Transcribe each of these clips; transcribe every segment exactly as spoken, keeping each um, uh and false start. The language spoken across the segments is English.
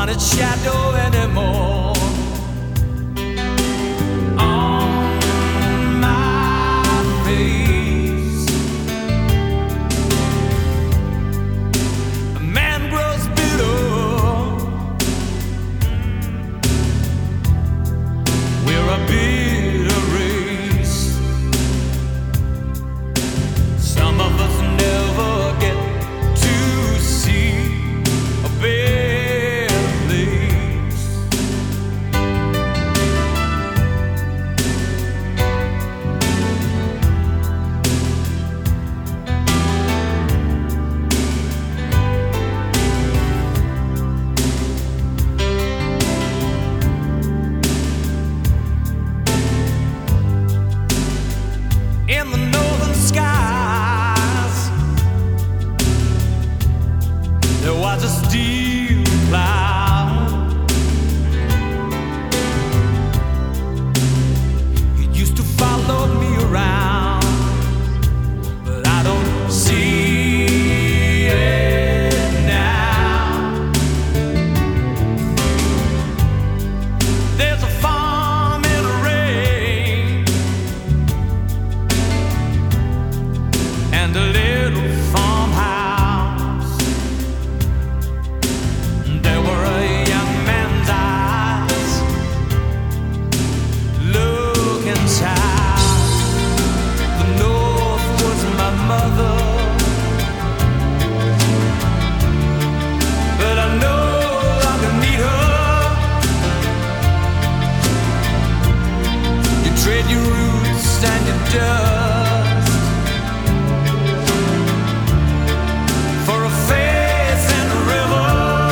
want its shadow anymore. On my face, a man grows bitter. We're a bitter race. Some of us never get to see a better place. In the northern skies, there was a steel cloud. It used to follow me around, but I don't see it now. There's a farm in the rain and a little farmhouse. There were a young man's eyes. Look inside. The north was my mother, but I no longer need her. You trade your roots and your dust for a face and a river,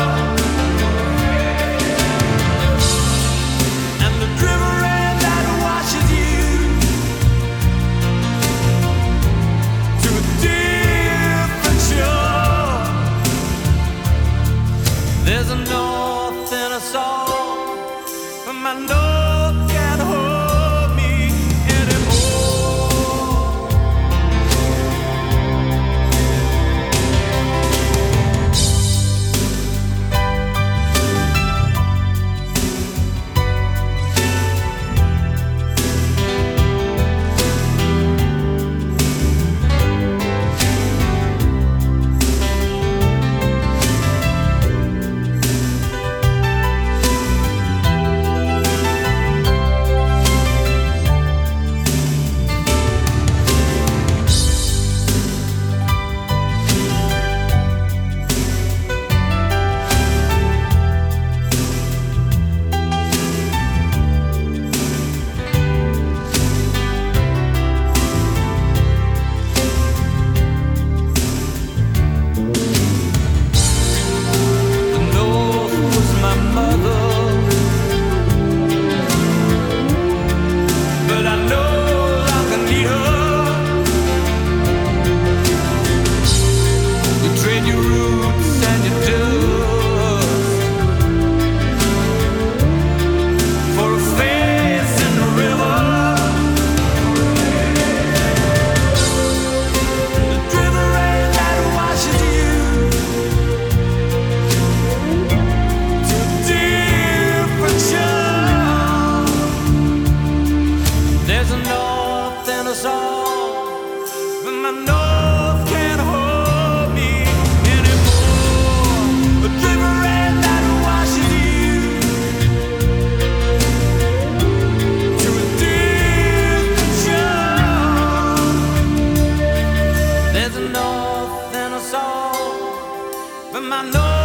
and the river rain that washes you to a different shore. There's a north in us all, but my north can't hold me anymore. The north was my mother, but I no longer need her. You trade your roots and your dust for a face in the river. The river rain that washes you to a different shore. There's a north in us all, but my north can't hold me anymore. The river rain that washes you to a different shore. There's a north in us all, but my north